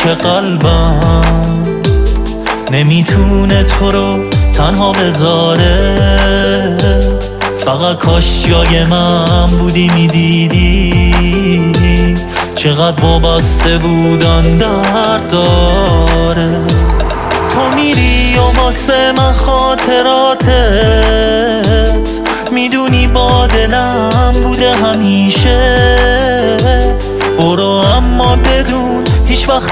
که قلبم نمیتونه تو رو تنها بذاره. فقط کاش جای من بودی میدیدی چقدر وابسته بودن درد داره. تو میری و واسه من خاطراتت میدونی با دلم بوده همیشه. برو اما بدون هیچ وقت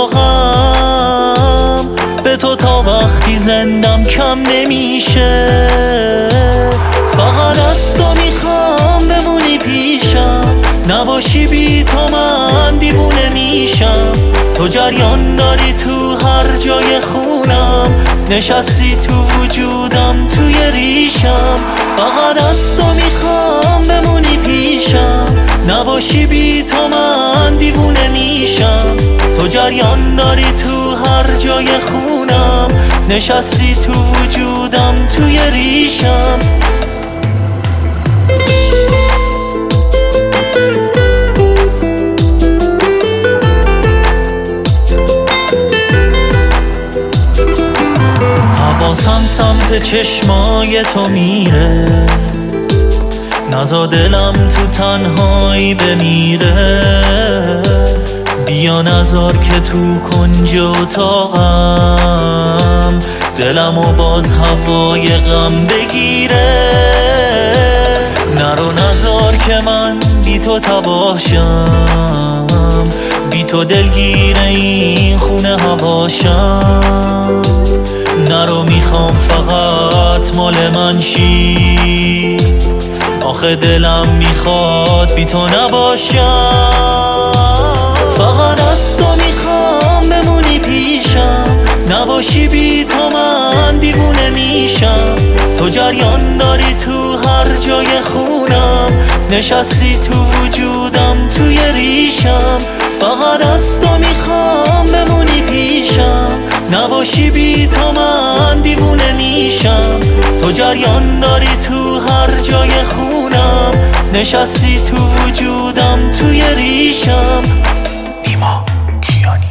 علاقم به تو تا وقتی زندم کم نمیشه. فقط از تو میخوام بمونی پیشم، نباشی بی تو من دیوونه میشم. تو جریان داری تو هر جای خونم، نشستی تو وجودم توی ریشم. فقط از تو میخوام بمونی پیشم، نباشی بی تو من دیوونه میشم. تو جریان داری تو هر جای خونم، نشستی تو وجودم توی ریشم. حواسم سمت چشمای تو میره، نزا دلم تو تنهایی بمیره. بیا نزار که تو کنج اتاقم دلمو باز هوای غم بگیره. نرو نزار که من بی تو تباشم، بی تو دلگیر این خونه هواشم. نرو میخوام فقط مال من شی، آخه دلم میخواد بی تو نباشم. فقط از تو میخوام بمونی پیشم، نباشی بی تو من دیوونه میشم. تو جریان داری تو هر جای خونم، نشستی تو وجودم توی ریشم. فقط از تو میخوام بمونی پیشم، نباشی بی تو من دیوونه میشم. تو جریان داری تو هر جای خونم، نشستی تو وجودم توی ریشم. نیما کیانی.